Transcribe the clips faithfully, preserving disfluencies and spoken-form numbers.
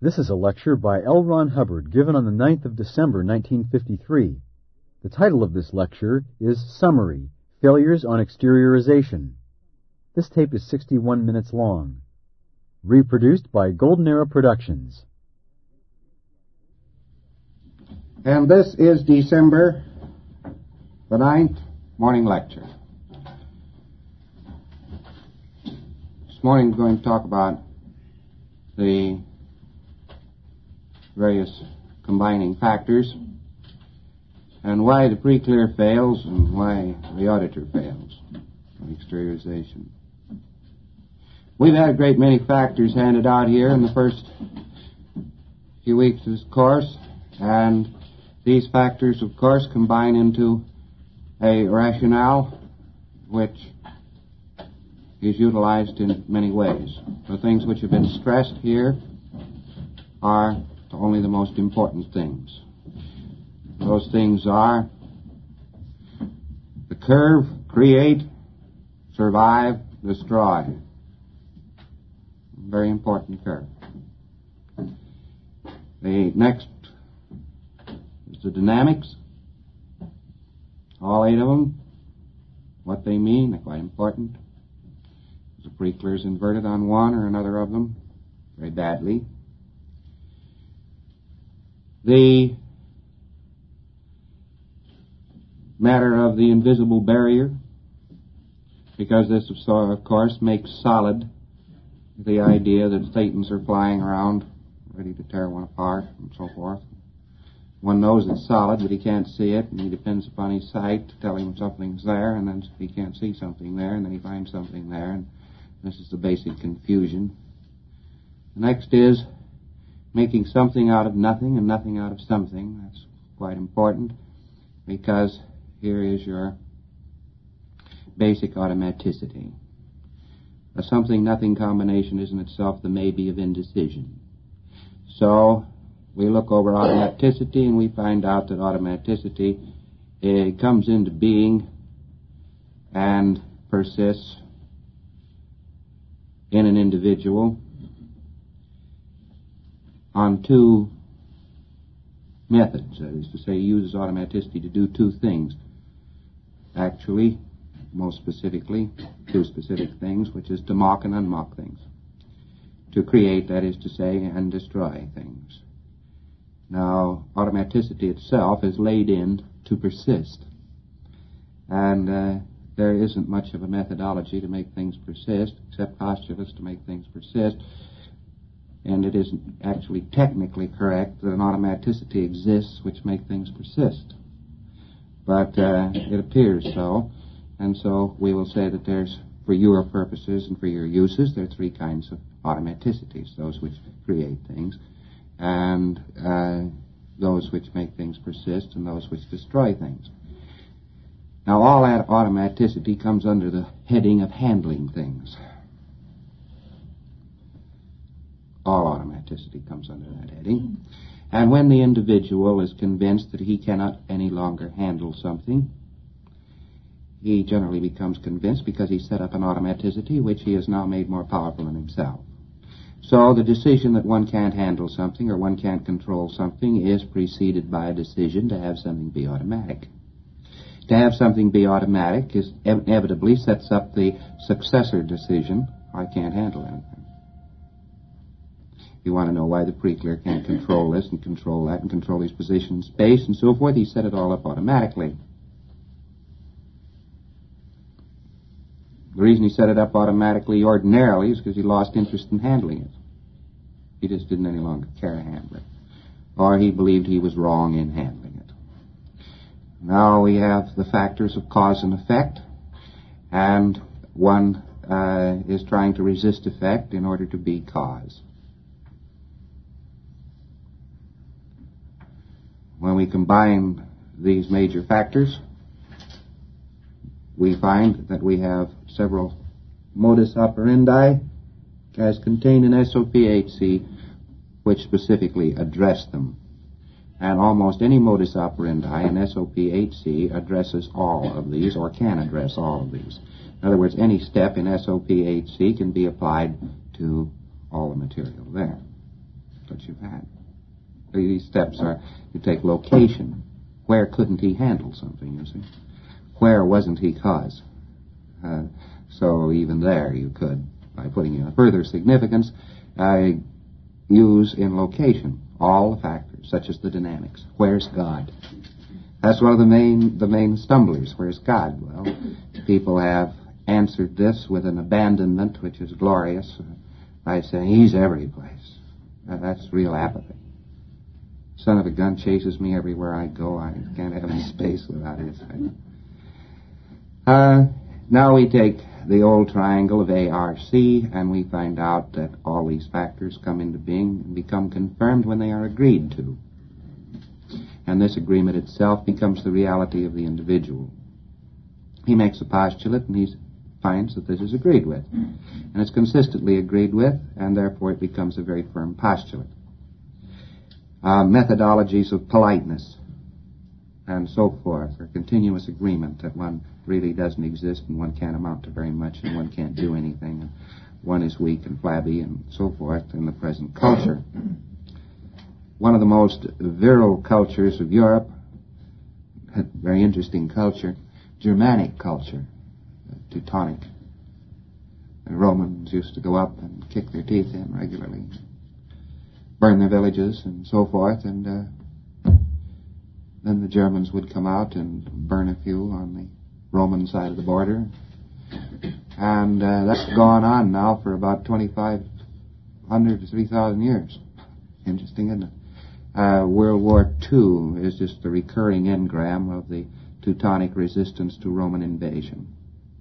This is a lecture by L. Ron Hubbard given on the ninth of December, nineteen fifty-three. The title of this lecture is Summary, Failures on Exteriorization. This tape is sixty-one minutes long. Reproduced by Golden Era Productions. And this is December the ninth morning lecture. This morning we're going to talk about the various combining factors and why the pre-clear fails and why the auditor fails on exteriorization. We've had a great many factors handed out here in the first few weeks of this course, and these factors, of course, combine into a rationale which is utilized in many ways. The things which have been stressed here are only the most important things. Those things are the curve, create, survive, destroy. Very important curve. The next is the dynamics. All eight of them, what they mean, they're quite important. The pre-clear is inverted on one or another of them very badly. The matter of the invisible barrier, because this, of course, makes solid the idea that Satans are flying around ready to tear one apart and so forth. One knows it's solid, but he can't see it, and he depends upon his sight to tell him something's there, and then he can't see something there, and then he finds something there, and this is the basic confusion. The next is making something out of nothing and nothing out of something. That's quite important, because here is your basic automaticity. A something-nothing combination is in itself the maybe of indecision. So we look over automaticity and we find out that automaticity it comes into being and persists in an individual on two methods. That is to say, he uses automaticity to do two things. Actually, most specifically, two specific things, which is to mock and unmock things. To create, that is to say, and destroy things. Now, automaticity itself is laid in to persist. And uh, there isn't much of a methodology to make things persist, except postulates to make things persist. And it isn't actually technically correct that an automaticity exists which make things persist. But uh, it appears so. And so we will say that there's, for your purposes and for your uses, there are three kinds of automaticities. Those which create things, and uh, those which make things persist, and those which destroy things. Now all that automaticity comes under the heading of handling things. All automaticity comes under that heading. And when the individual is convinced that he cannot any longer handle something, he generally becomes convinced because he set up an automaticity which he has now made more powerful than himself. So the decision that one can't handle something or one can't control something is preceded by a decision to have something be automatic. To have something be automatic is inevitably sets up the successor decision, I can't handle anything. You want to know why the pre-clear can't control this and control that and control his position in space and so forth. He set it all up automatically. The reason he set it up automatically ordinarily is because he lost interest in handling it. He just didn't any longer care to handle it. Or he believed he was wrong in handling it. Now we have the factors of cause and effect, and one uh, is trying to resist effect in order to be cause. When we combine these major factors, we find that we have several modus operandi as contained in S O P H C which specifically address them. And almost any modus operandi in S O P H C addresses all of these or can address all of these. In other words, any step in S O P H C can be applied to all the material there. That's what you These steps are, you take location. Where couldn't he handle something, you see? Where wasn't he cause? Uh, so even there you could, by putting in a further significance, uh, use in location all the factors, such as the dynamics. Where's God? That's one of the main the main stumblers. Where's God? Well, people have answered this with an abandonment which is glorious by saying He's every place. Uh, that's real apathy. Son of a gun chases me everywhere I go. I can't have any space without His. Uh, now we take the old triangle of A R C, and we find out that all these factors come into being and become confirmed when they are agreed to. And this agreement itself becomes the reality of the individual. He makes a postulate, and he finds that this is agreed with. And it's consistently agreed with, and therefore it becomes a very firm postulate. Uh, methodologies of politeness and so forth, or continuous agreement that one really doesn't exist and one can't amount to very much and one can't do anything and one is weak and flabby and so forth in the present culture. One of the most virile cultures of Europe, a very interesting culture, Germanic culture, Teutonic. The Romans used to go up and kick their teeth in regularly, burn their villages and so forth, and uh, then the Germans would come out and burn a few on the Roman side of the border. And uh, that's gone on now for about twenty-five hundred to three thousand years. Interesting, isn't it? Uh, World War Two is just the recurring engram of the Teutonic resistance to Roman invasion.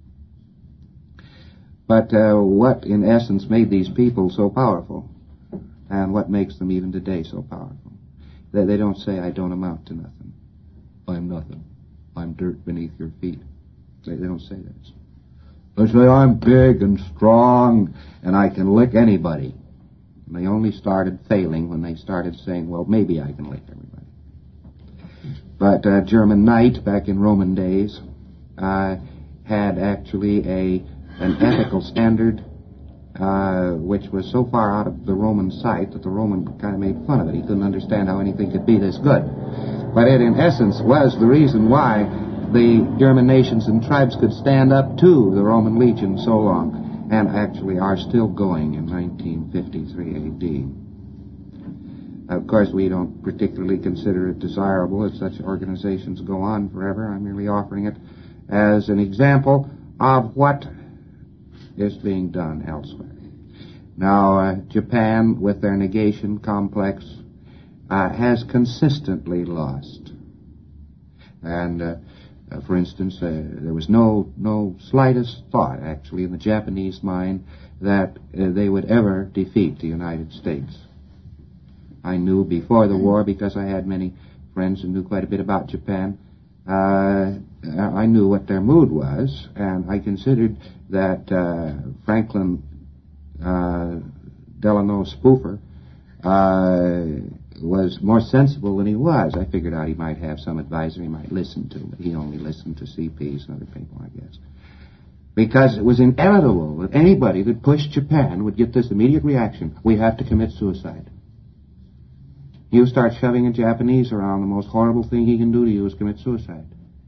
But uh, what, in essence, made these people so powerful? And what makes them even today so powerful? They, they don't say, I don't amount to nothing. I'm nothing. I'm dirt beneath your feet. They, they don't say that. They say, I'm big and strong, and I can lick anybody. And they only started failing when they started saying, well, maybe I can lick everybody. But uh, German Knight, back in Roman days, uh, had actually a an ethical standard uh, which was so far out of the Roman sight that the Roman kind of made fun of it. He couldn't understand how anything could be this good. But it, in essence, was the reason why the German nations and tribes could stand up to the Roman legion so long, and actually are still going in nineteen fifty-three A D. Of course, we don't particularly consider it desirable that such organizations go on forever. I'm merely offering it as an example of what is being done elsewhere. Now, uh, Japan, with their negation complex, uh, has consistently lost. And, uh, uh, for instance, uh, there was no no slightest thought, actually, in the Japanese mind that uh, they would ever defeat the United States. I knew before the war, because I had many friends who knew quite a bit about Japan, uh, I knew what their mood was, and I considered that uh, Franklin uh, Delano Spoofer uh, was more sensible than he was. I figured out he might have some advisor he might listen to, but he only listened to C Ps and other people, I guess. Because it was inevitable that anybody that pushed Japan would get this immediate reaction, we have to commit suicide. You start shoving a Japanese around, the most horrible thing he can do to you is commit suicide.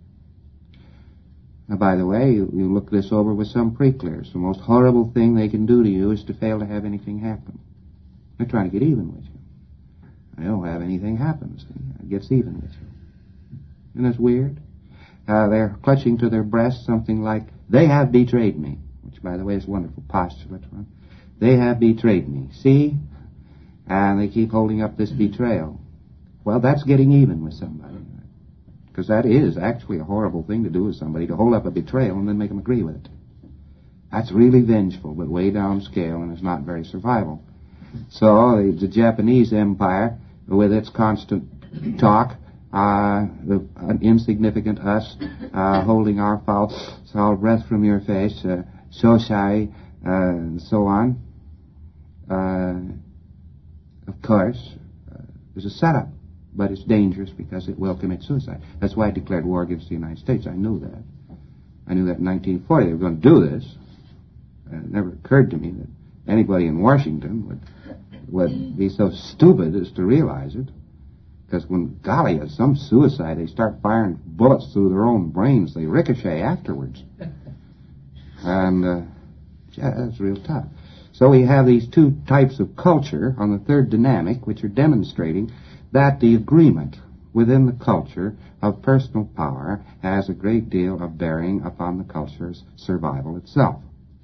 Now, by the way, you, you look this over with some pre-clears. The most horrible thing they can do to you is to fail to have anything happen. They're trying to get even with you. They don't have anything happen. It gets even with you. Isn't this weird? Uh, they're clutching to their breasts something like, they have betrayed me, which, by the way, is a wonderful postulate. Right? They have betrayed me. See? And they keep holding up this betrayal. Well, that's getting even with somebody. Because that is actually a horrible thing to do with somebody, to hold up a betrayal and then make them agree with it. That's really vengeful, but way down scale, and it's not very survival. So the, the Japanese Empire, with its constant talk, uh, the, an insignificant us, uh, holding our foul, foul breath from your face, uh, shosai, uh, and so on, uh, of course, uh, is a setup. But it's dangerous because it will commit suicide. That's why I declared war against the United States. I knew that. I knew that in nineteen forty they were going to do this. And it never occurred to me that anybody in Washington would would be so stupid as to realize it. Because when, golly, if some suicide, they start firing bullets through their own brains. They ricochet afterwards. And, uh, yeah, that's real tough. So we have these two types of culture on the third dynamic, which are demonstrating that the agreement within the culture of personal power has a great deal of bearing upon the culture's survival itself.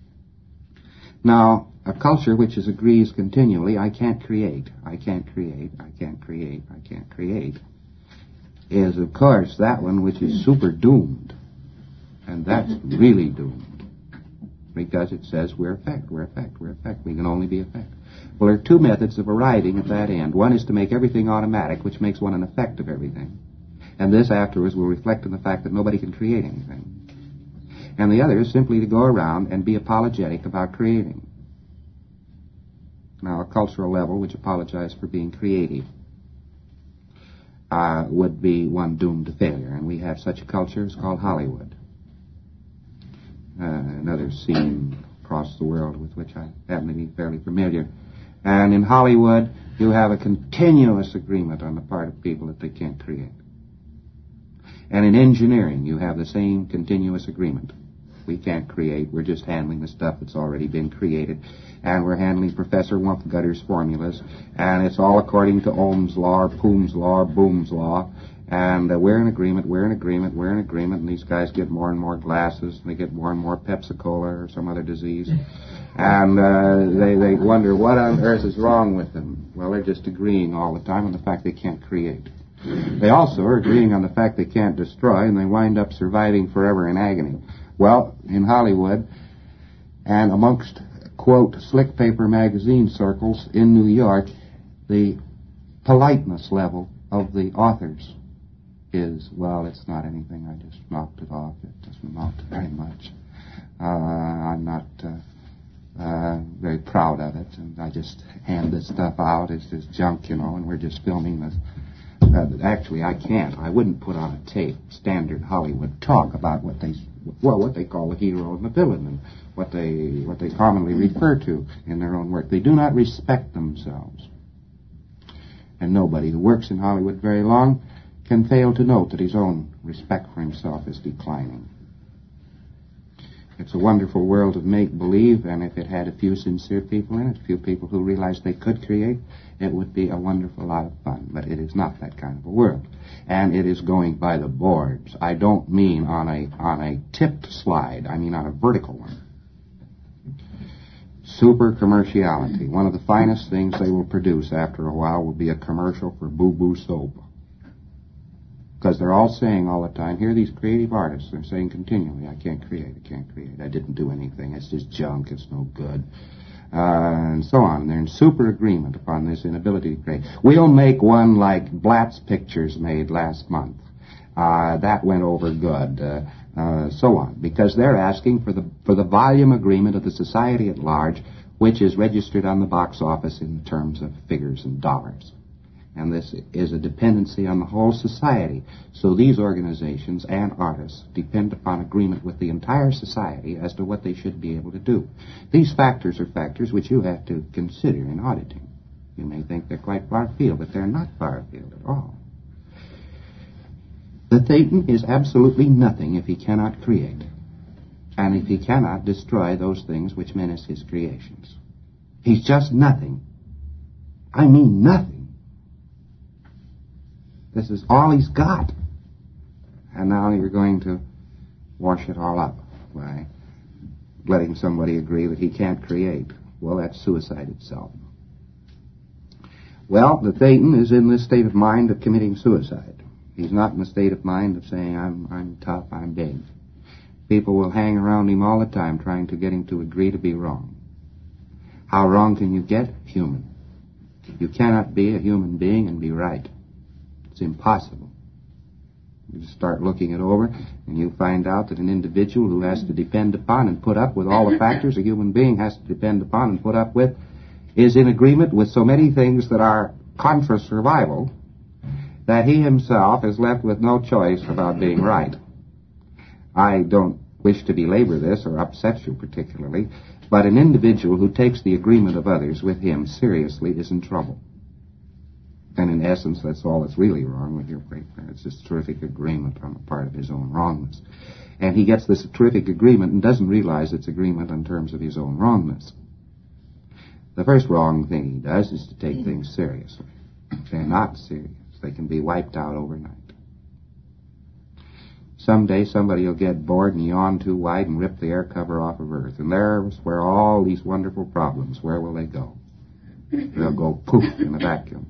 Now, a culture which is agrees continually, I can't create, I can't create, I can't create, I can't create, is, of course, that one which is super doomed. And that's really doomed. Because it says we're effect, we're effect, we're effect. We can only be effect. Well, there are two methods of arriving at that end. One is to make everything automatic, which makes one an effect of everything. And this afterwards will reflect on the fact that nobody can create anything. And the other is simply to go around and be apologetic about creating. Now, a cultural level which apologized for being creative uh, would be one doomed to failure. And we have such a culture. It's called Hollywood. Uh, another scene across the world with which I happen to be fairly familiar. And in Hollywood, you have a continuous agreement on the part of people that they can't create. And in engineering, you have the same continuous agreement. We can't create, we're just handling the stuff that's already been created. And we're handling Professor Wumpfgutter's formulas. And it's all according to Ohm's law, or Poohm's law, or Boom's law. And uh, we're in agreement, we're in agreement, we're in agreement, and these guys get more and more glasses, and they get more and more Pepsi-Cola or some other disease. And uh, they, they wonder what on earth is wrong with them. Well, they're just agreeing all the time on the fact they can't create. They also are agreeing on the fact they can't destroy, and they wind up surviving forever in agony. Well, in Hollywood, and amongst, quote, slick paper magazine circles in New York, the politeness level of the authors is, well, it's not anything, I just knocked it off, it doesn't amount to very much. Uh, I'm not uh, uh, very proud of it, and I just hand this stuff out, it's just junk, you know, and we're just filming this. Uh, actually, I can't, I wouldn't put on a tape standard Hollywood talk about what they, well, what they call the hero and the villain, and what they, what they commonly refer to in their own work. They do not respect themselves. And nobody who works in Hollywood very long can fail to note that his own respect for himself is declining. It's a wonderful world of make-believe, and if it had a few sincere people in it, a few people who realized they could create, it would be a wonderful lot of fun. But it is not that kind of a world. And it is going by the boards. I don't mean on a, on a tipped slide. I mean on a vertical one. Super commerciality. One of the finest things they will produce after a while will be a commercial for Boo Boo soap. Because they're all saying all the time, here are these creative artists, they're saying continually, I can't create, I can't create, I didn't do anything, it's just junk, it's no good, uh, and so on. They're in super agreement upon this inability to create. We'll make one like Blatt's Pictures made last month. Uh, that went over good, uh, uh, so on, because they're asking for the, for the volume agreement of the society at large, which is registered on the box office in terms of figures and dollars. And this is a dependency on the whole society. So these organizations and artists depend upon agreement with the entire society as to what they should be able to do. These factors are factors which you have to consider in auditing. You may think they're quite far afield, but they're not far afield at all. The Thetan is absolutely nothing if he cannot create, and if he cannot destroy those things which menace his creations. He's just nothing. I mean nothing. This is all he's got. And now you're going to wash it all up by letting somebody agree that he can't create. Well, that's suicide itself. Well, the Thetan is in this state of mind of committing suicide. He's not in the state of mind of saying, I'm, I'm tough, I'm big. People will hang around him all the time trying to get him to agree to be wrong. How wrong can you get? Human. You cannot be a human being and be right. It's impossible. You start looking it over, and you find out that an individual who has to depend upon and put up with all the factors a human being has to depend upon and put up with is in agreement with so many things that are contra survival that he himself is left with no choice about being right. I don't wish to belabor this or upset you particularly, but an individual who takes the agreement of others with him seriously is in trouble. And an in essence, that's all that's really wrong with your great parent. It's this terrific agreement on the part of his own wrongness. And he gets this terrific agreement and doesn't realize it's agreement in terms of his own wrongness. The first wrong thing he does is to take things seriously. They're not serious. They can be wiped out overnight. Someday somebody will get bored and yawn too wide and rip the air cover off of Earth. And there's where all these wonderful problems, where will they go? They'll go poof in a vacuum.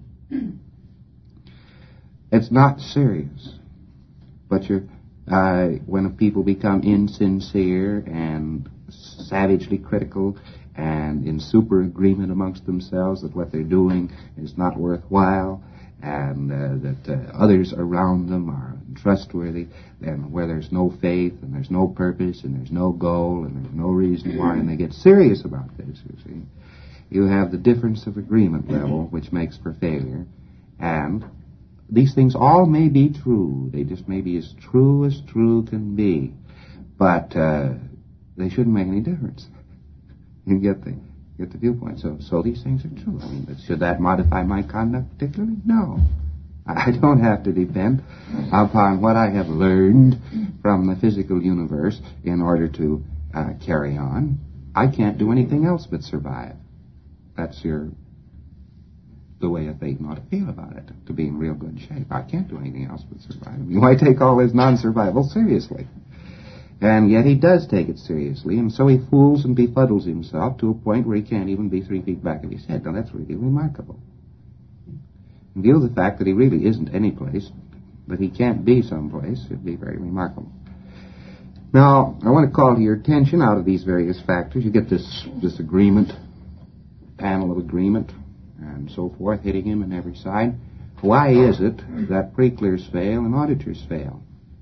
It's not serious. But you're, uh, when people become insincere and savagely critical and in super agreement amongst themselves that what they're doing is not worthwhile, and uh, that uh, others around them are untrustworthy, and where there's no faith, and there's no purpose, and there's no goal, and there's no reason why, and they get serious about this, you see. You have the difference of agreement level, which makes for failure, and these things all may be true. They just may be as true as true can be, but uh, they shouldn't make any difference. You get the get the viewpoint. So, so these things are true. I mean, but should that modify my conduct particularly? No. I don't have to depend upon what I have learned from the physical universe in order to uh, carry on. I can't do anything else but survive. That's your the way a Thetan ought to feel about it, to be in real good shape. I can't do anything else but survive. I mean, why take all this non-survival seriously? And yet he does take it seriously, and so he fools and befuddles himself to a point where he can't even be three feet back of his head. Now, that's really remarkable. In view of the fact that he really isn't any place, but he can't be someplace, it'd be very remarkable. Now, I want to call to your attention, out of these various factors, you get this, this agreement, panel of agreement, and so forth, hitting him on every side. Why is it that pre-clears fail and auditors fail?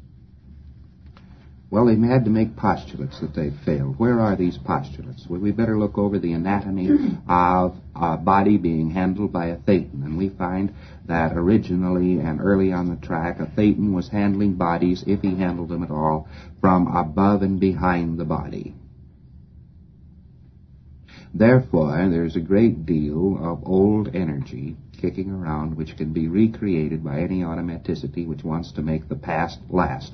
Well, they've had to make postulates that they've failed. Where are these postulates? Well, we better look over the anatomy of a body being handled by a Thetan. And we find that originally and early on the track, a Thetan was handling bodies, if he handled them at all, from above and behind the body. Therefore, there's a great deal of old energy kicking around which can be recreated by any automaticity which wants to make the past last.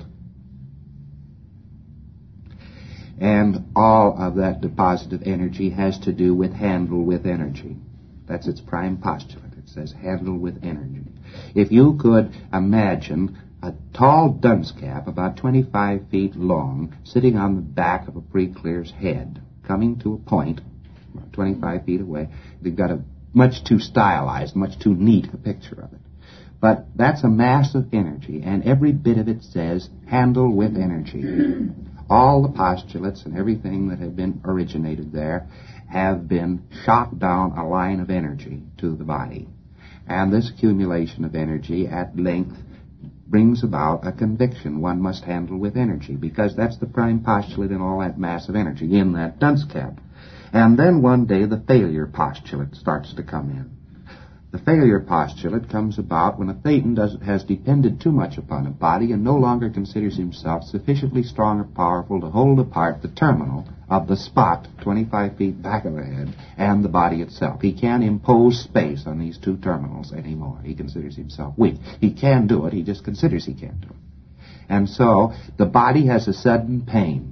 And all of that deposit of energy has to do with handle with energy. That's its prime postulate. It says handle with energy. If you could imagine a tall dunce cap about twenty-five feet long sitting on the back of a pre-clear's head, coming to a point about twenty-five feet away, they've got a much too stylized, much too neat a picture of it. But that's a mass of energy, and every bit of it says handle with energy. All the postulates and everything that have been originated there have been shot down a line of energy to the body. And this accumulation of energy at length brings about a conviction one must handle with energy, because that's the prime postulate in all that mass of energy in that dunce cap. And then one day the failure postulate starts to come in. The failure postulate comes about when a Thetan does, has depended too much upon a body and no longer considers himself sufficiently strong or powerful to hold apart the terminal of the spot twenty-five feet back of the head and the body itself. He can't impose space on these two terminals anymore. He considers himself weak. He can do it, he just considers he can't do it. And so the body has a sudden pain,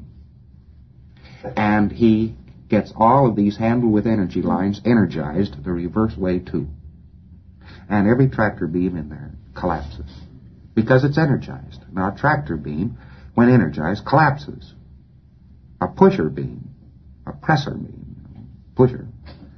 and he gets all of these handle with energy lines energized the reverse way too. And every tractor beam in there collapses because it's energized. Now, a tractor beam, when energized, collapses. A pusher beam, a presser beam, pusher,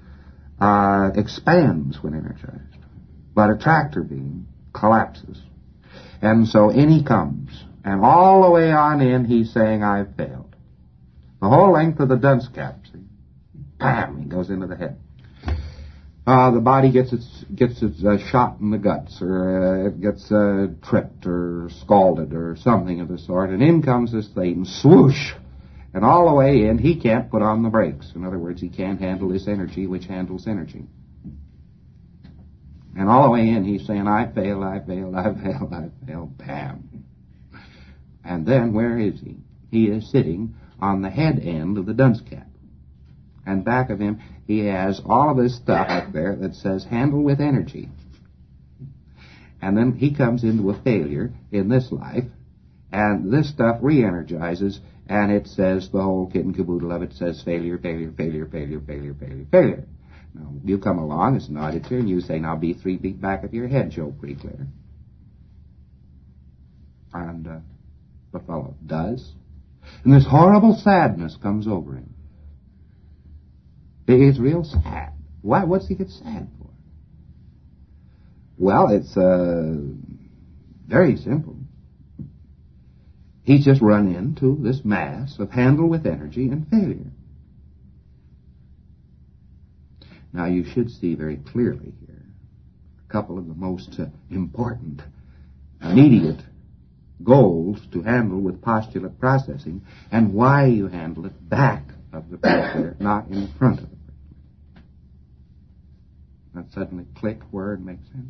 uh, expands when energized. But a tractor beam collapses. And so in he comes. And all the way on in, he's saying, I've failed. The whole length of the dunce cap, see? Bam! He goes into the head. Uh, the body gets its gets its uh, shot in the guts, or uh, it gets uh, tripped or scalded or something of the sort, and in comes this Thetan, swoosh, and all the way in, he can't put on the brakes. In other words, he can't handle this energy which handles energy. And all the way in, he's saying, I failed, I failed, I failed, I failed, bam. And then, where is he? He is sitting on the head end of the dunce cap. And back of him, he has all of this stuff up there that says handle with energy. And then he comes into a failure in this life, and this stuff re-energizes, and it says, the whole kit and caboodle of it says failure, failure, failure, failure, failure, failure, failure. Now, you come along as an auditor, and you say, now be three feet back of your head, Joe, pretty clear. And uh, the fellow does. And this horrible sadness comes over him. It's real sad. Why? What's he get sad for? Well, it's uh, very simple. He's just run into this mass of handle with energy and failure. Now, you should see very clearly here a couple of the most uh, important, immediate goals to handle with postulate processing, and why you handle it back of the postulate, not in front of it. That suddenly click where it makes sense.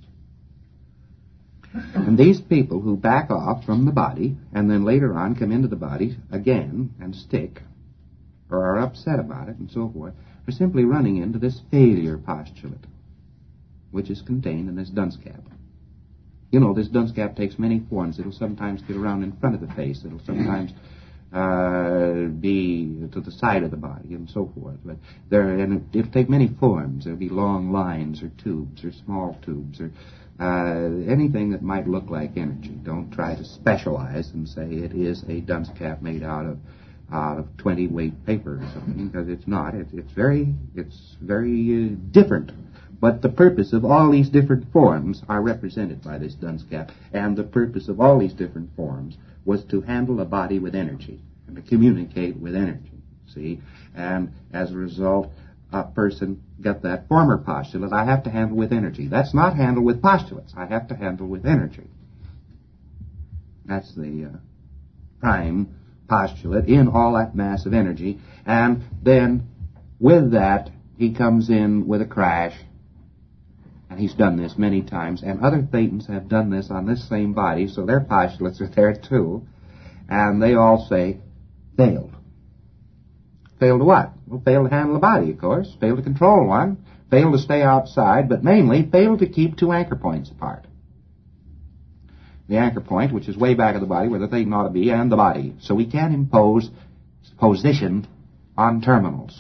And these people who back off from the body and then later on come into the body again and stick, or are upset about it and so forth, are simply running into this failure postulate, which is contained in this dunce cap. You know, this dunce cap takes many forms. It'll sometimes get around in front of the face. It'll sometimes uh, be to the side of the body and so forth. But there, and it, it'll take many forms. There'll be long lines or tubes or small tubes or uh, anything that might look like energy. Don't try to specialize and say it is a dunce cap made out of out of twenty weight paper or something, because it's not. It, it's very, it's very uh, different. But the purpose of all these different forms are represented by this dunce cap, and the purpose of all these different forms was to handle a body with energy and to communicate with energy. See, and as a result, a person got that former postulate. I have to handle with energy. That's not handle with postulates. I have to handle with energy. That's the uh, prime postulate in all that mass of energy, and then with that he comes in with a crash. And he's done this many times, and other Thetans have done this on this same body, so their postulates are there too, and they all say, failed. Failed to what? Well, failed to handle the body, of course, failed to control one, failed to stay outside, but mainly failed to keep two anchor points apart. The anchor point, which is way back of the body, where the Thetan ought to be, and the body. So we can't impose position on terminals.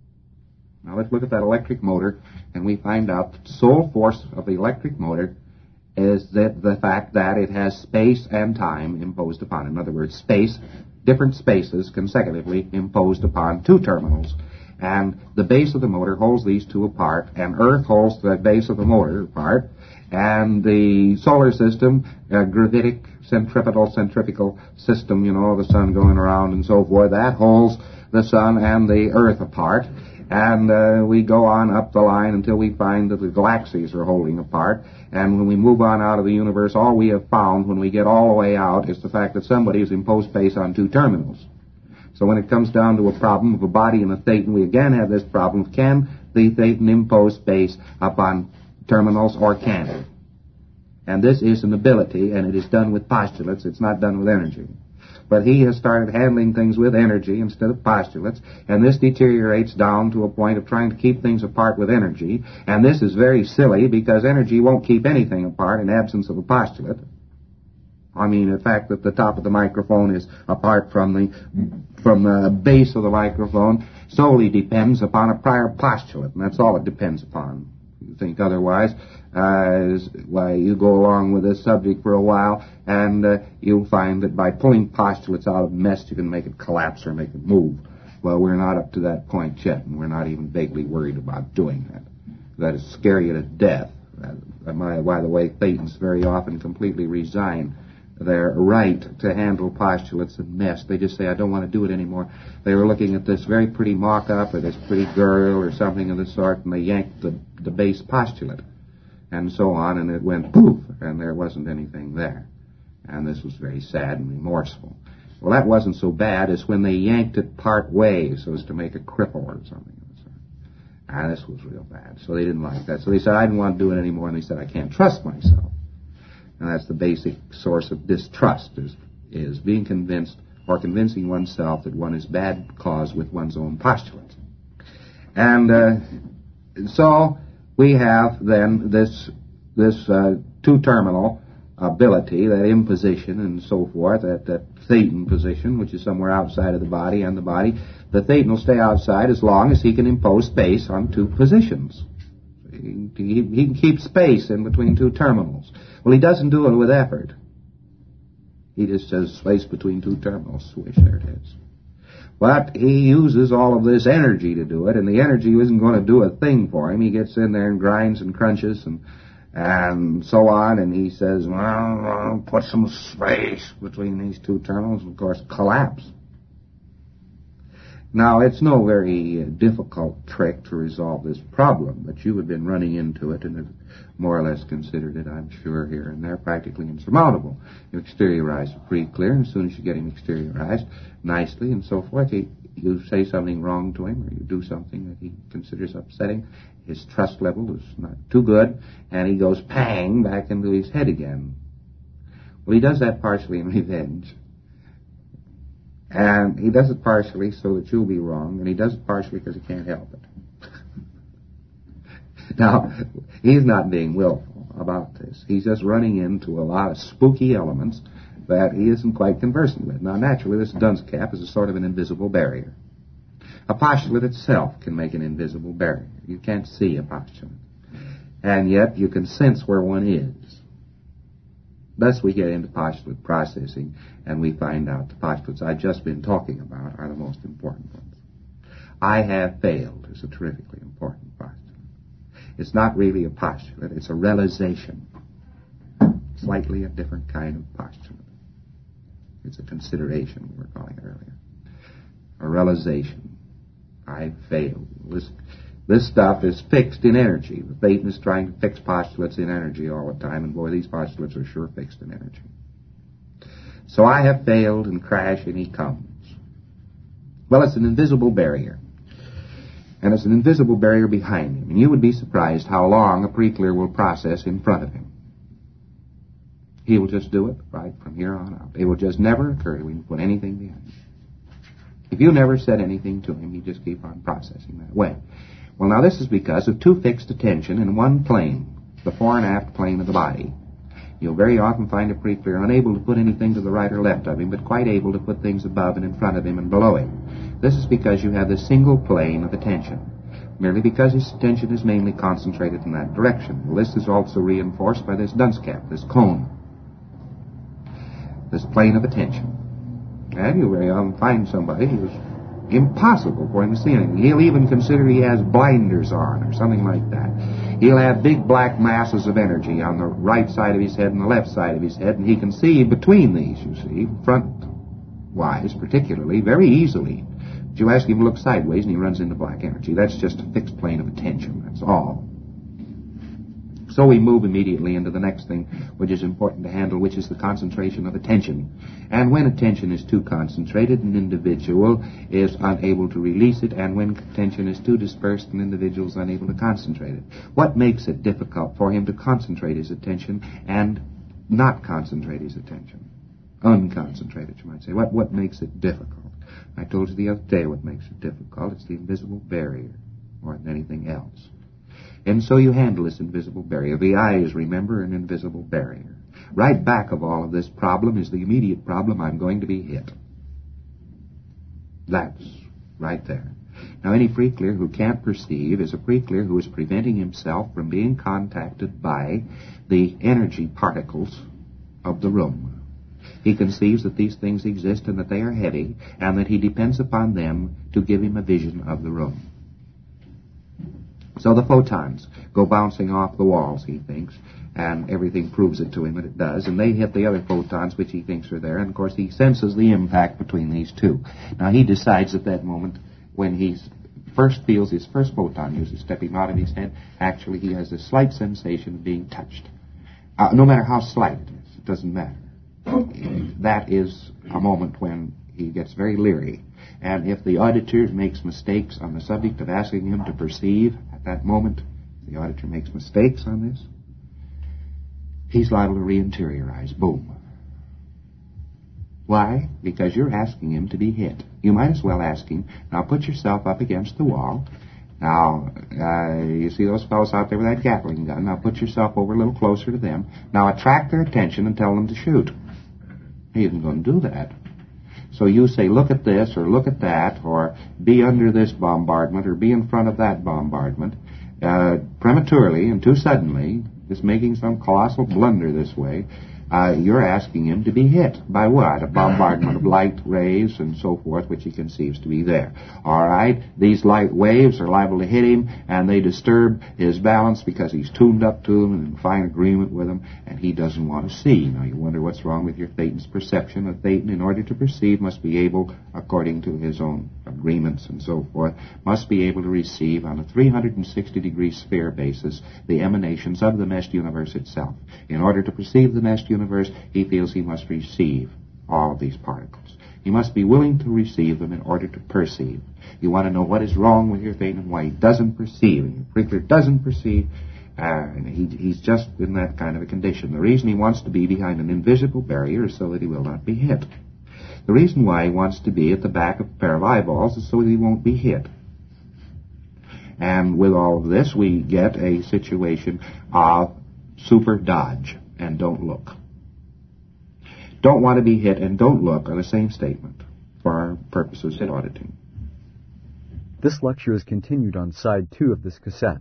Now let's look at that electric motor, and we find out that the sole force of the electric motor is that the fact that it has space and time imposed upon it. In other words, space, different spaces consecutively imposed upon two terminals. And the base of the motor holds these two apart, and Earth holds the base of the motor apart, and the solar system, uh, gravitic, centripetal, centrifugal system, you know, the sun going around and so forth, that holds the sun and the Earth apart. And uh, we go on up the line until we find that the galaxies are holding apart. And when we move on out of the universe, all we have found when we get all the way out is the fact that somebody has imposed space on two terminals. So when it comes down to a problem of a body and a Thetan, we again have this problem. Can the Thetan impose space upon terminals, or can it? And this is an ability, and it is done with postulates. It's not done with energy. But he has started handling things with energy instead of postulates, and this deteriorates down to a point of trying to keep things apart with energy, and this is very silly because energy won't keep anything apart in absence of a postulate. I mean, the fact that the top of the microphone is apart from the from the base of the microphone solely depends upon a prior postulate, and that's all it depends upon. You think otherwise, uh, is why you go along with this subject for a while, and uh, you'll find that by pulling postulates out of mess, you can make it collapse or make it move. Well, we're not up to that point yet, and we're not even vaguely worried about doing that. That is scary to death. Uh, my, by the way, Thetans very often completely resign their right to handle postulates and mess. They just say, I don't want to do it anymore. They were looking at this very pretty mock-up or this pretty girl or something of the sort, and they yanked the, the base postulate and so on, and it went poof, and there wasn't anything there. And this was very sad and remorseful. Well, that wasn't so bad as when they yanked it part way so as to make a cripple or something of the sort. And this was real bad. So they didn't like that. So they said, I didn't want to do it anymore, and they said, I can't trust myself. And that's the basic source of distrust, is, is being convinced or convincing oneself that one is bad cause with one's own postulates. And uh, so we have then this this uh, two-terminal ability, that imposition and so forth, that, that thetan position, which is somewhere outside of the body and the body, the thetan will stay outside as long as he can impose space on two positions. He, he, he can keep space in between two terminals. Well, he doesn't do it with effort. He just says space between two terminals, swish, there it is. But he uses all of this energy to do it, and the energy isn't going to do a thing for him. He gets in there and grinds and crunches and and so on, and he says, well, I'll put some space between these two terminals, and of course, collapse. Now, it's no very uh, difficult trick to resolve this problem, but you have been running into it and have more or less considered it, I'm sure, here and there, practically insurmountable. You exteriorize it pretty clear, and as soon as you get him exteriorized nicely and so forth, he, you say something wrong to him, or you do something that he considers upsetting, his trust level is not too good, and he goes pang back into his head again. Well, he does that partially in revenge. And he does it partially so that you'll be wrong, and he does it partially because he can't help it. Now, he's not being willful about this. He's just running into a lot of spooky elements that he isn't quite conversant with. Now, naturally, this dunce cap is a sort of an invisible barrier. A postulate itself can make an invisible barrier. You can't see a postulate. And yet, you can sense where one is. Thus, we get into postulate processing, and we find out the postulates I've just been talking about are the most important ones. I have failed is a terrifically important postulate. It's not really a postulate, it's a realization. Slightly a different kind of postulate. It's a consideration, we were calling it earlier. A realization. I failed. This, this stuff is fixed in energy. The Thetan is trying to fix postulates in energy all the time, and boy, these postulates are sure fixed in energy. So I have failed, and crash, and he comes. Well, it's an invisible barrier. And it's an invisible barrier behind him. And you would be surprised how long a pre-clear will process in front of him. He will just do it right from here on out. It will just never occur to him to put anything behind him. If you never said anything to him, he'd just keep on processing that way. Well, now this is because of two fixed attention in one plane, the fore and aft plane of the body. You'll very often find a pre-clear unable to put anything to the right or left of him, but quite able to put things above and in front of him and below him. This is because you have this single plane of attention, merely because his attention is mainly concentrated in that direction. Well, this is also reinforced by this dunce cap, this cone, this plane of attention. And you very often find somebody who's impossible for him to see anything. He'll even consider he has blinders on or something like that. He'll have big black masses of energy on the right side of his head and the left side of his head, and he can see between these, you see, front-wise particularly, very easily. But you ask him to look sideways and he runs into black energy. That's just a fixed plane of attention, that's all. So we move immediately into the next thing, which is important to handle, which is the concentration of attention. And when attention is too concentrated, an individual is unable to release it, and when attention is too dispersed, an individual is unable to concentrate it. What makes it difficult for him to concentrate his attention and not concentrate his attention? Unconcentrated, you might say. What, what makes it difficult? I told you the other day what makes it difficult. It's the invisible barrier, more than anything else. And so you handle this invisible barrier. The eyes, remember, an invisible barrier. Right back of all of this problem is the immediate problem, I'm going to be hit. That's right there. Now, any pre-clear who can't perceive is a pre-clear who is preventing himself from being contacted by the energy particles of the room. He conceives that these things exist and that they are heavy, and that he depends upon them to give him a vision of the room. So the photons go bouncing off the walls, he thinks, and everything proves it to him that it does, and they hit the other photons which he thinks are there, and of course he senses the impact between these two. Now he decides at that moment, when he first feels his first photon uses stepping out of his head, actually he has a slight sensation of being touched. Uh, no matter how slight it is, it doesn't matter. That is a moment when he gets very leery. And if the auditor makes mistakes on the subject of asking him to perceive at that moment, the auditor makes mistakes on this, he's liable to re-interiorize. Boom. Why? Because you're asking him to be hit. You might as well ask him, now put yourself up against the wall Now, uh, you see those fellows out there with that Gatling gun. Now put yourself over a little closer to them. Now attract their attention and tell them to shoot. He isn't going to do that. So you say, look at this, or look at that, or be under this bombardment, or be in front of that bombardment, uh, prematurely and too suddenly, just making some colossal blunder this way. Uh, you're asking him to be hit by what? A bombardment of light rays and so forth, which he conceives to be there. All right? These light waves are liable to hit him, and they disturb his balance because he's tuned up to them and in fine agreement with them, and he doesn't want to see. Now, you wonder what's wrong with your Thetan's perception. A Thetan, in order to perceive, must be able, according to his own agreements and so forth, must be able to receive on a three hundred sixty degree sphere basis the emanations of the meshed universe itself. In order to perceive the meshed universe, he feels he must receive all of these particles. He must be willing to receive them in order to perceive. You want to know what is wrong with your Thetan and why he doesn't perceive, and your Prinker doesn't perceive, uh, and he, he's just in that kind of a condition. The reason he wants to be behind an invisible barrier is so that he will not be hit. The reason why he wants to be at the back of a pair of eyeballs is so that he won't be hit. And with all of this, we get a situation of super dodge and don't look. Don't want to be hit and don't look are the same statement for our purposes in auditing. This lecture is continued on side two of this cassette.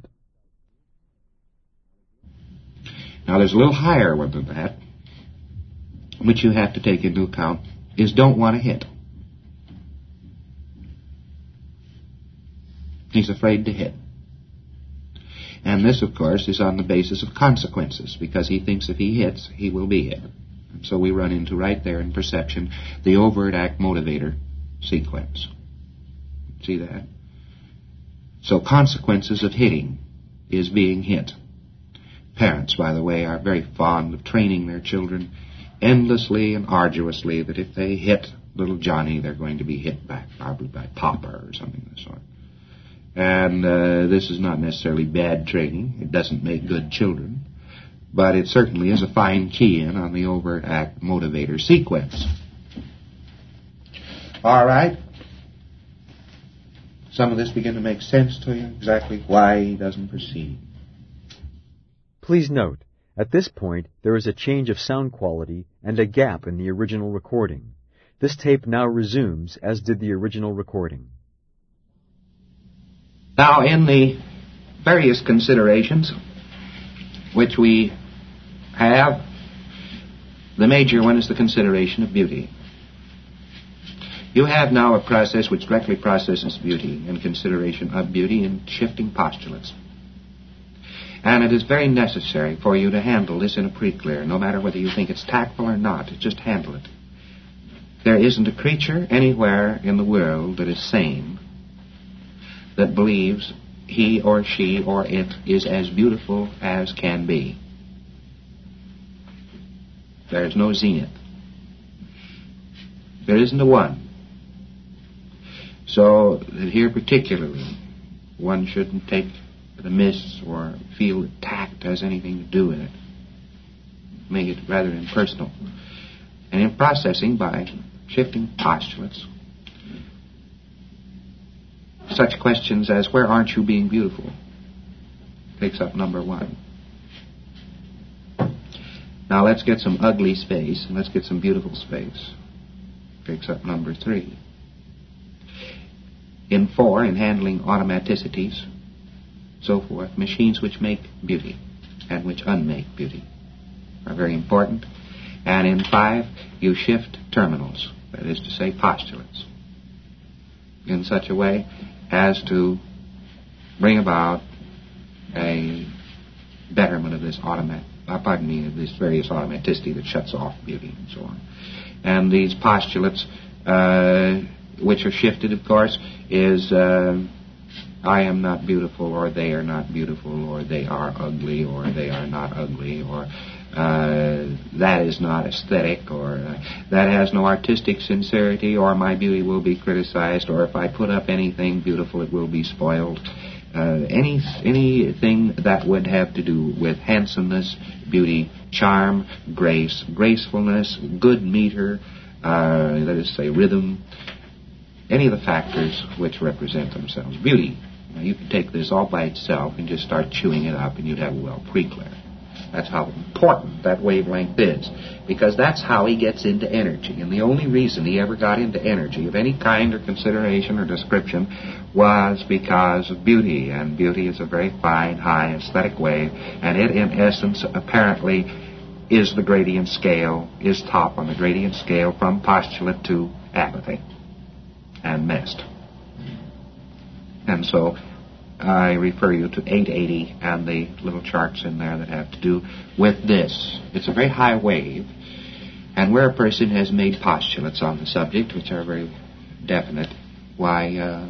Now there's a little higher one than that, which you have to take into account, is don't want to hit. He's afraid to hit. And this, of course, is on the basis of consequences, because he thinks if he hits, he will be hit. And so we run into right there in perception the overt act motivator sequence. See that? So consequences of hitting is being hit. Parents, by the way, are very fond of training their children endlessly and arduously that if they hit little Johnny, they're going to be hit back, probably by Papa or something of the sort. And uh, this is not necessarily bad training. It doesn't make good children. But it certainly is a fine key-in on the overt act motivator sequence. All right. Some of this begin to make sense to you, exactly why he doesn't perceive. Please note, at this point, there is a change of sound quality and a gap in the original recording. This tape now resumes, as did the original recording. Now, in the various considerations which we have, the major one is the consideration of beauty. You have now a process which directly processes beauty and consideration of beauty in shifting postulates. And it is very necessary for you to handle this in a pre-clear, no matter whether you think it's tactful or not. Just handle it. There isn't a creature anywhere in the world that is sane that believes he or she or it is as beautiful as can be. There is no zenith. There isn't a one. So that here particularly, one shouldn't take it amiss or feel that tact has anything to do with it. Make it rather impersonal. And in processing by shifting postulates, such questions as, where aren't you being beautiful? Takes up number one. Now let's get some ugly space, and let's get some beautiful space. Takes up number three. In four, in handling automaticities, so forth, machines which make beauty and which unmake beauty are very important. And in five, you shift terminals, that is to say, postulates, in such a way as to bring about a betterment of this automat, uh, pardon me, of this various automaticity that shuts off beauty and so on. And these postulates, uh, which are shifted, of course, is uh, I am not beautiful, or they are not beautiful, or they are ugly, or they are not ugly, or uh, that is not aesthetic, or uh, that has no artistic sincerity, or my beauty will be criticized, or if I put up anything beautiful, it will be spoiled. Uh, any anything that would have to do with handsomeness, beauty, charm, grace, gracefulness, good meter, uh, let us say rhythm, any of the factors which represent themselves. Beauty, Now, you could take this all by itself and just start chewing it up, and you'd have a well preclear. That's how important that wavelength is, because that's how he gets into energy. And the only reason he ever got into energy of any kind or consideration or description was because of beauty. And beauty is a very fine, high, aesthetic wave, and it, in essence, apparently is the gradient scale, is top on the gradient scale from postulate to apathy and mist. And so I refer you to eight eighty and the little charts in there that have to do with this. It's a very high wave, and where a person has made postulates on the subject, which are very definite, why uh,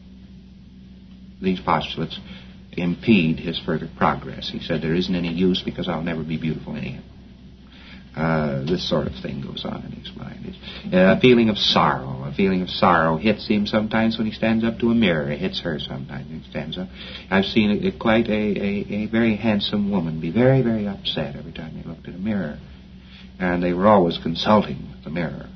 these postulates impede his further progress. He said there isn't any use because I'll never be beautiful anyhow. Uh, this sort of thing goes on in his mind. Uh, a feeling of sorrow. A feeling of sorrow hits him sometimes when he stands up to a mirror. It hits her sometimes when he stands up. I've seen a, a, quite a, a, a very handsome woman be very, very upset every time they looked at a mirror. And they were always consulting with the mirror.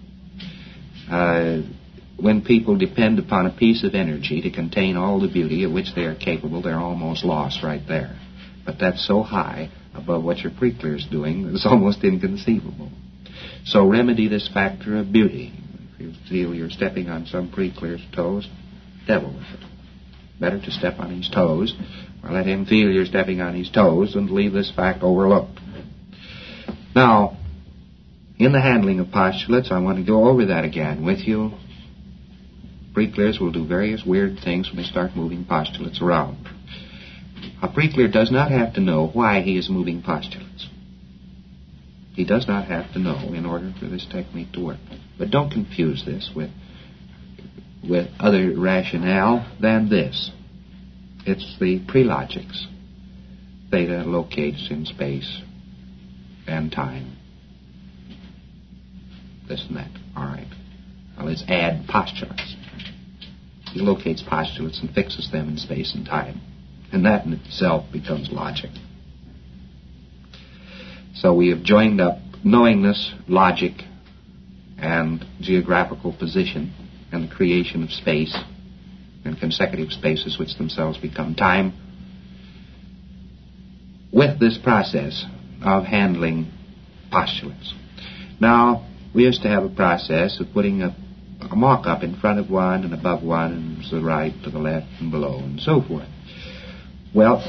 Uh, when people depend upon a piece of energy to contain all the beauty of which they are capable, they're almost lost right there. But that's so high above what your preclear is doing that it's almost inconceivable. So remedy this factor of beauty. If you feel you're stepping on some preclear's toes, devil with it. Better to step on his toes, or let him feel you're stepping on his toes, than to leave this fact overlooked. Now, in the handling of postulates, I want to go over that again with you. Preclears will do various weird things when they start moving postulates around. A preclear does not have to know why he is moving postulates. He does not have to know in order for this technique to work. But don't confuse this with, with other rationale than this. It's the prelogics. Theta locates in space and time. This and that. All right. Well, let's add postulates. He locates postulates and fixes them in space and time. And that in itself becomes logic. So we have joined up knowingness, logic, and geographical position, and the creation of space, and consecutive spaces which themselves become time, with this process of handling postulates. Now, we used to have a process of putting a, a mock-up in front of one and above one, and to the right, to the left, and below, and so forth. Well,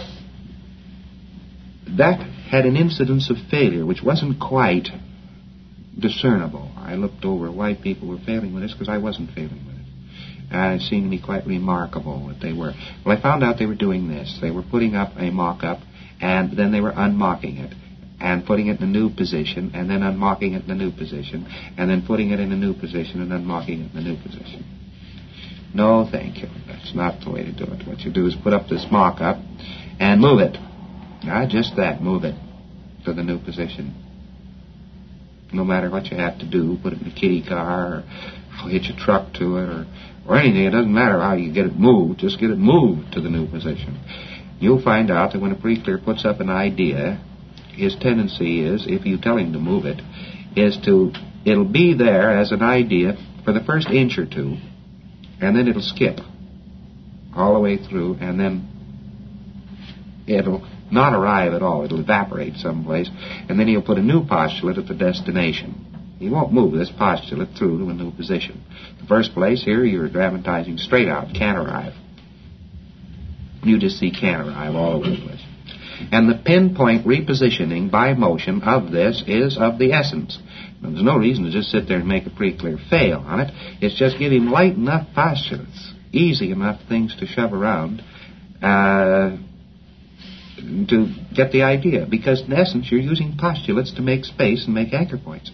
that had an incidence of failure which wasn't quite discernible. I looked over why people were failing with this because I wasn't failing with it. And it seemed to me quite remarkable that they were. Well, I found out they were doing this. They were putting up a mock-up, and then they were unmocking it, and putting it in a new position, and then unmocking it in a new position, and then putting it in a new position, and unmocking it in a new position. No, thank you. That's not the way to do it. What you do is put up this mock-up and move it. Ah, just that, move it to the new position. No matter what you have to do, put it in a kiddie car, or hitch a truck to it, or, or anything. It doesn't matter how you get it moved. Just get it moved to the new position. You'll find out that when a preclear puts up an idea, his tendency is, if you tell him to move it, is to, it'll be there as an idea for the first inch or two, and then it'll skip all the way through, and then it'll not arrive at all. It'll evaporate someplace, and then he'll put a new postulate at the destination. He won't move this postulate through to a new position. The first place here, you're dramatizing straight out, can't arrive. You just see can't arrive all over the place. And the pinpoint repositioning by motion of this is of the essence. Now, there's no reason to just sit there and make a preclear fail on it. It's just give him light enough postulates, easy enough things to shove around uh, to get the idea. Because in essence, you're using postulates to make space and make anchor points.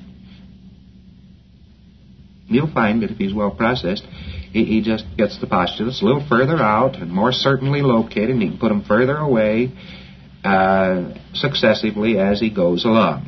You'll find that if he's well processed, he, he just gets the postulates a little further out and more certainly located, and he can put them further away uh, successively as he goes along.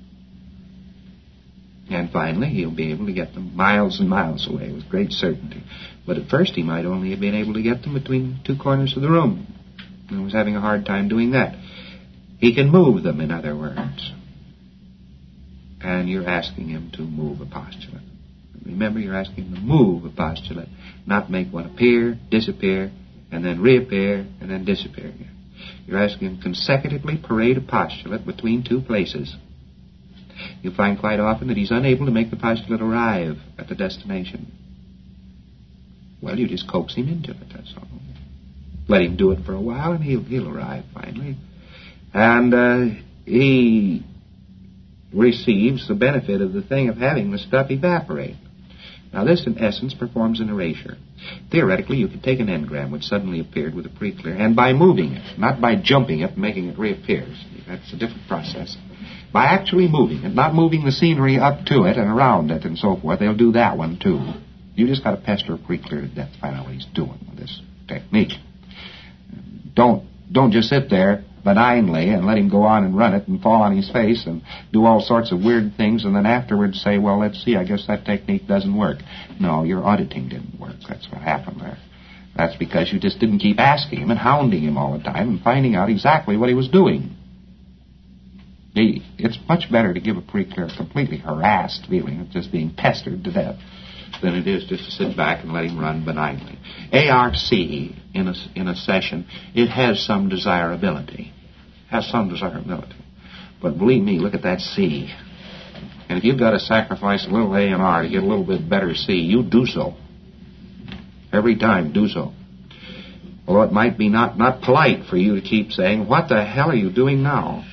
And finally, he'll be able to get them miles and miles away with great certainty. But at first, he might only have been able to get them between two corners of the room. And was having a hard time doing that. He can move them, in other words. And you're asking him to move a postulate. Remember, you're asking him to move a postulate, not make one appear, disappear, and then reappear, and then disappear again. You're asking him consecutively parade a postulate between two places. You find quite often that he's unable to make the postulate arrive at the destination. Well, you just coax him into it, that's all. Let him do it for a while, and he'll, he'll arrive finally. And uh, he receives the benefit of the thing of having the stuff evaporate. Now, this, in essence, performs an erasure. Theoretically, you could take an engram which suddenly appeared with a pre-clear, and by moving it, not by jumping it and making it reappear, that's a different process, by actually moving it, not moving the scenery up to it and around it and so forth, they'll do that one, too. You just got to pester a pre-clear to death to find out what he's doing with this technique. Don't, don't just sit there benignly and let him go on and run it and fall on his face and do all sorts of weird things and then afterwards say, well, let's see, I guess that technique doesn't work. No, your auditing didn't work. That's what happened there. That's because you just didn't keep asking him and hounding him all the time and finding out exactly what he was doing. He, it's much better to give a pre-clear a completely harassed feeling of just being pestered to death than it is just to sit back and let him run benignly. A R C in a, in a session, it has some desirability. Has some desirability. But believe me, look at that C. And if you've got to sacrifice a little A and R to get a little bit better C, you do so. Every time, do so. Although it might be not, not polite for you to keep saying, what the hell are you doing now?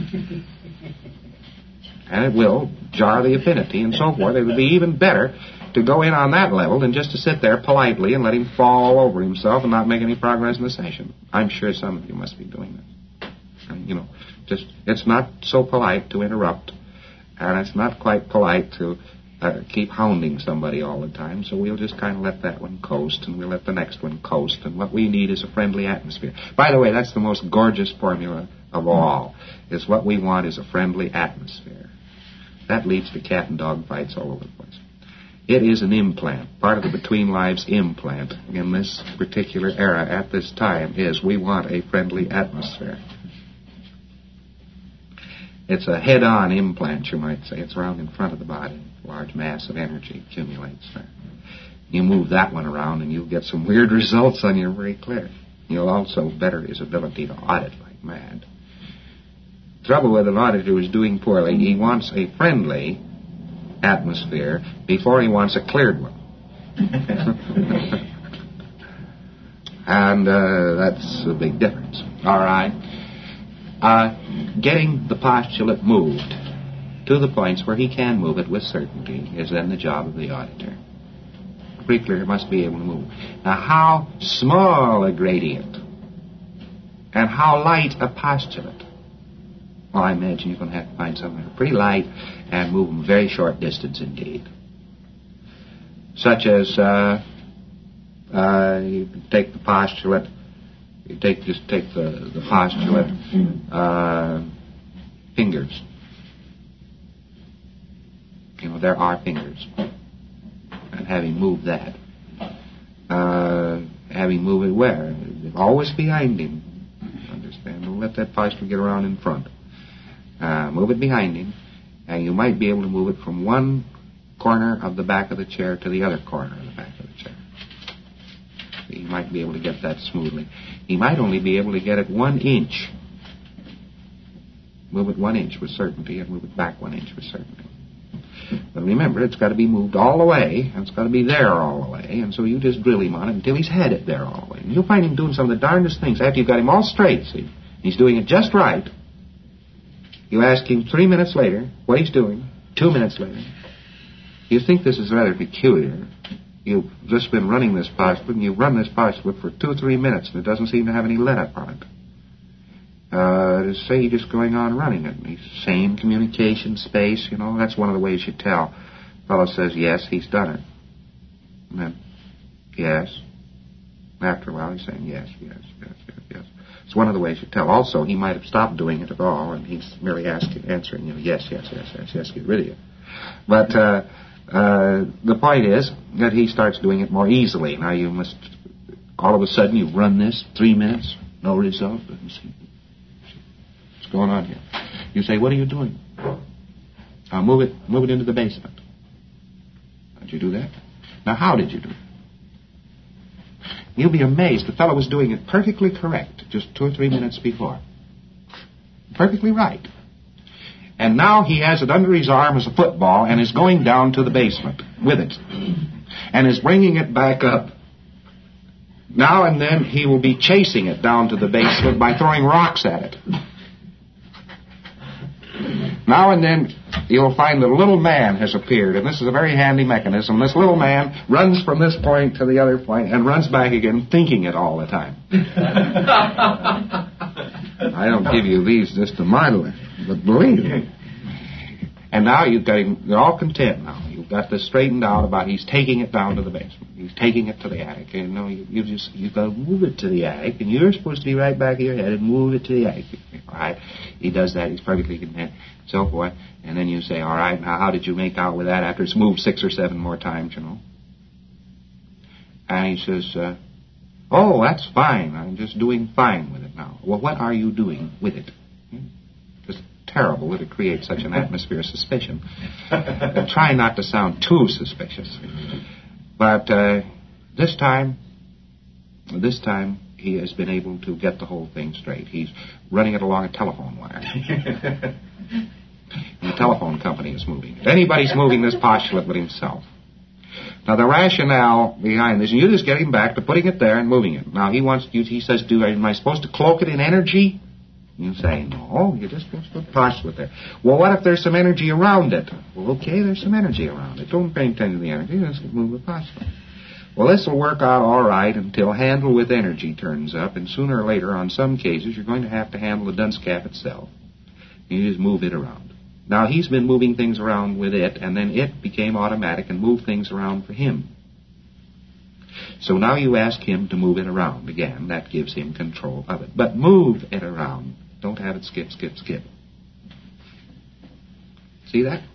And it will jar the affinity and so forth. It would be even better to go in on that level than just to sit there politely and let him fall all over himself and not make any progress in the session. I'm sure some of you must be doing this. And, you know, just it's not so polite to interrupt, and it's not quite polite to uh, keep hounding somebody all the time, so we'll just kind of let that one coast, and we'll let the next one coast, and what we need is a friendly atmosphere. By the way, that's the most gorgeous formula of all, is what we want is a friendly atmosphere. That leads to cat and dog fights all over the place. It is an implant. Part of the Between Lives implant in this particular era at this time is we want a friendly atmosphere. It's a head-on implant, you might say. It's around in front of the body. A large mass of energy accumulates there. You move that one around and you'll get some weird results on your very clear. You'll also better his ability to audit like mad. The trouble with an auditor who's doing poorly, he wants a friendly atmosphere before he wants a cleared one. And uh, that's a big difference. All right. Uh, getting the postulate moved to the points where he can move it with certainty is then the job of the auditor. The pre-clear must be able to move. Now, how small a gradient and how light a postulate? Well, I imagine you're going to have to find something pretty light and move them very short distance indeed. Such as, uh, uh, you take the postulate, you take just take the, the postulate, uh, fingers. You know, there are fingers. And having moved that, uh, having moved it where? Always behind him. Understand? Don't let that postulate get around in front. Uh, move it behind him, and you might be able to move it from one corner of the back of the chair to the other corner of the back of the chair. You might be able to get that smoothly. He might only be able to get it one inch. Move it one inch with certainty and move it back one inch with certainty. But remember, it's got to be moved all the way, and it's got to be there all the way, and so you just drill him on it until he's had it there all the way. And you'll find him doing some of the darndest things after you've got him all straight, see? He's doing it just right. You ask him three minutes later what he's doing, two minutes later. You think this is rather peculiar. You've just been running this postulate, and you've run this postulate for two or three minutes, and it doesn't seem to have any let-up on it. Uh, to say you're just going on running it. Same communication space, you know, that's one of the ways you tell. The fellow says, yes, he's done it. And then, yes. After a while, he's saying, yes, yes, yes, yes, yes. It's one of the ways you tell. Also, he might have stopped doing it at all, and he's merely asking, answering, you know, yes, yes, yes, yes, yes, get rid of you. But uh, uh, the point is that he starts doing it more easily. Now, you must, all of a sudden, you've run this three minutes, no result. Doesn't seem. What's going on here? You say, what are you doing? I'll move it, move it into the basement. Did you do that? Now, how did you do it? You'll be amazed. The fellow was doing it perfectly correct just two or three minutes before. Perfectly right. And now he has it under his arm as a football and is going down to the basement with it. And is bringing it back up. Now and then he will be chasing it down to the basement by throwing rocks at it. Now and then you'll find that a little man has appeared, and this is a very handy mechanism. This little man runs from this point to the other point and runs back again, thinking it all the time. I don't give you these just to model it, but believe me. And now you've got him, you're all content now. You've got this straightened out about he's taking it down to the basement. He's taking it to the attic. And you know, you, you just, you've got to move it to the attic, and you're supposed to be right back of your head and move it to the attic. All right? He does that. He's perfectly content. So forth. And then you say, all right, now how did you make out with that after it's moved six or seven more times, you know? And he says, uh, oh, that's fine. I'm just doing fine with it now. Well, what are you doing with it? It's terrible that it creates such an atmosphere of suspicion. uh, try not to sound too suspicious. But uh, this time, this time, he has been able to get the whole thing straight. He's running it along a telephone wire. And the telephone company is moving it. Anybody's moving this postulate but himself. Now, the rationale behind this, you just get him back to putting it there and moving it. Now, he wants you, he says, do, am I supposed to cloak it in energy? You say, no, you're just supposed to put postulate there. Well, what if there's some energy around it? Well, okay, there's some energy around it. Don't pay attention to the energy, just move the postulate. Well, this will work out all right until handle with energy turns up, and sooner or later, on some cases, you're going to have to handle the dunce cap itself. You just move it around. Now, he's been moving things around with it, and then it became automatic and moved things around for him. So now you ask him to move it around again. That gives him control of it. But move it around. Don't have it skip, skip, skip. See that?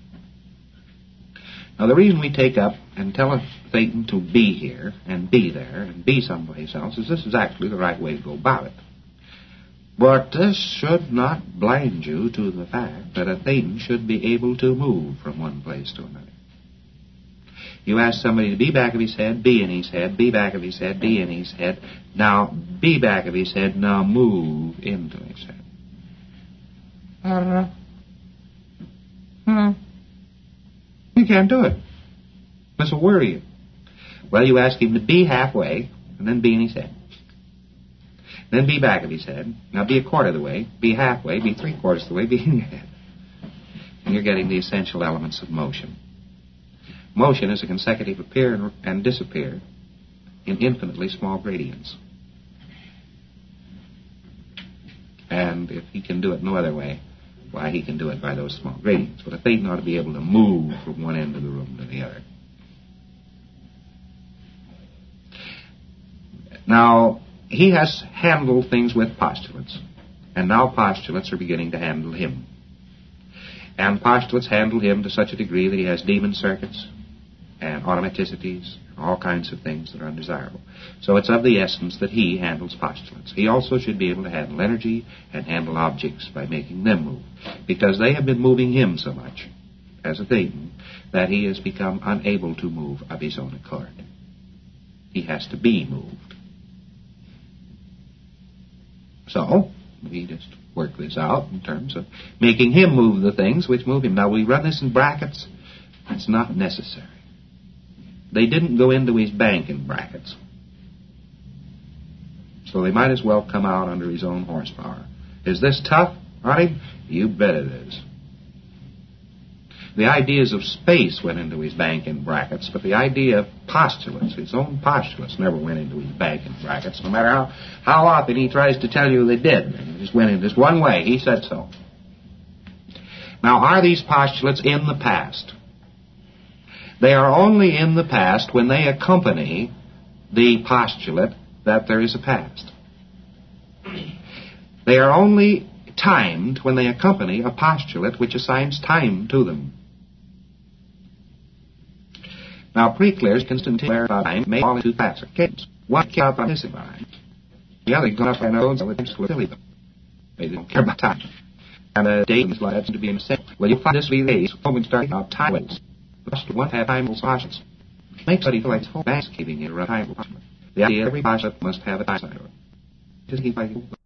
Now, the reason we take up and tell a Thetan to be here and be there and be someplace else is this is actually the right way to go about it. But this should not blind you to the fact that a Thetan should be able to move from one place to another. You ask somebody to be back of his head, be in his head, be back of his head, be in his head. Now, be back of his head, now move into his head. Uh, hmm. You can't do it. This will worry you. Well, you ask him to be halfway, and then be in his head. Then be back of his head. Now be a quarter of the way, be halfway, be three quarters of the way, be in your head. And you're getting the essential elements of motion. Motion is a consecutive appear and disappear in infinitely small gradients. And if he can do it no other way, why, he can do it by those small gradients. But a Thetan ought to be able to move from one end of the room to the other. Now, he has handled things with postulates, and now postulates are beginning to handle him. And postulates handle him to such a degree that he has demon circuits and automaticities, all kinds of things that are undesirable. So it's of the essence that he handles postulates. He also should be able to handle energy and handle objects by making them move, because they have been moving him so much as a Thetan that he has become unable to move of his own accord. He has to be moved. So, we just work this out in terms of making him move the things which move him. Now, we run this in brackets. That's not necessary. They didn't go into his bank in brackets. So they might as well come out under his own horsepower. Is this tough on him? You bet it is. The ideas of space went into his bank in brackets, but the idea of postulates, his own postulates, never went into his bank in brackets, no matter how, how often he tries to tell you they did. They just went in this one way. He said so. Now, are these postulates in the past? They are only in the past when they accompany the postulate that there is a past. They are only timed when they accompany a postulate which assigns time to them. Now, pre-clears constant time may fall into classifications. One can't on this environment. The other goes up and knows that it's silly. They don't care about time. And the days like that seem to be in the same. Well, you find this three days, moments starting out time waits. The first one have time postulates. Makes somebody feel like his whole bank's keeping in a time postulate. The idea every bicep must have a tricep. Just keep like